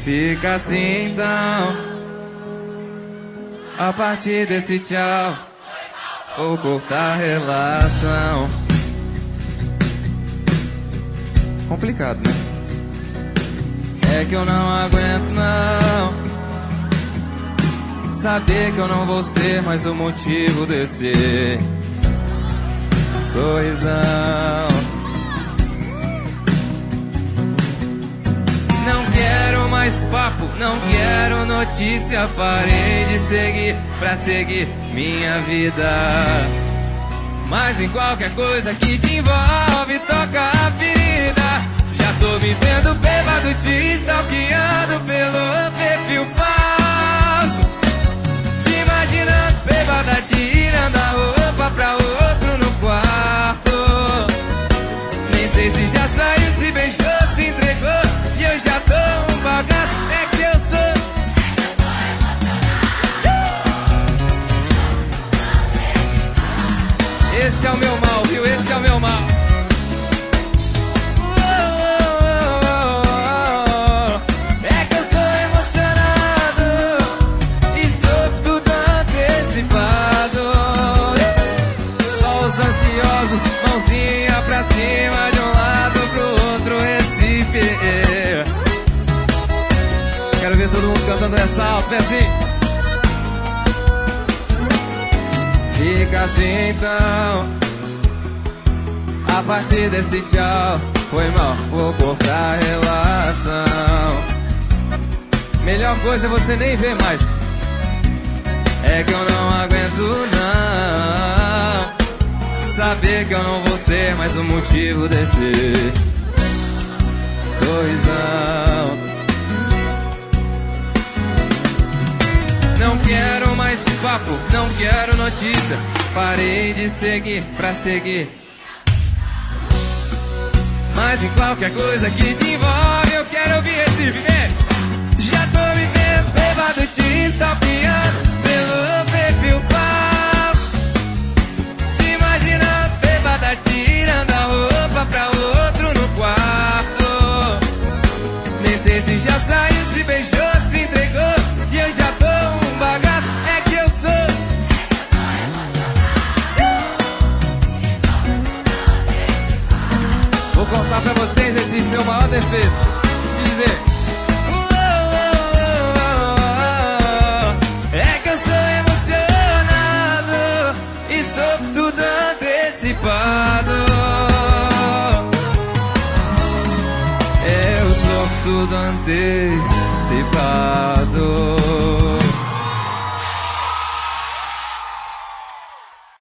Fica assim então. A partir desse tchau, vou cortar a relação. Complicado, né? É que eu não aguento não saber que eu não vou ser mais o motivo desse sorrisão. Não quero mais papo, não quero notícia. Parei de seguir pra seguir minha vida. Mas em qualquer coisa que te envolve, toca a ferida. Já tô me vendo bêbado, te stalkeando pelo perfil falso. Te imaginando bêbada, tirando a roupa pra outro no quarto. Nem sei se já saiu, se beijou, se entregou, que eu já tô um bagaço, é que eu sou. Esse é o meu mal, viu? Esse é o meu mal. É que eu sou emocionado e sofro tudo antecipado. Só os ansiosos, mãozinha pra cima, de um lado pro outro, Recife. Quero ver todo mundo cantando essa alto, vem assim. Fica assim então. A partir desse tchau, foi mal, vou cortar a relação. Melhor coisa é você nem ver mais. É que eu não aguento não saber que eu não vou ser mais o motivo desse sorrisão. Não quero mais papo, não quero notícia. Parei de seguir pra seguir. Mas em qualquer coisa que te envolve, eu quero ouvir esse viver. Já tô me vendo bêbado, te stalkeando pelo perfil falso. Te imaginando bêbada, tirando a roupa pra outro no quarto. Nem sei se já saiu, se beijou, se entregou, e eu já tô um bagaço, é que eu sou. Vou contar pra vocês esse meu maior defeito. Te dizer. É que eu sou emocionado e sofro tudo antecipado. Eu sofro tudo antecipado.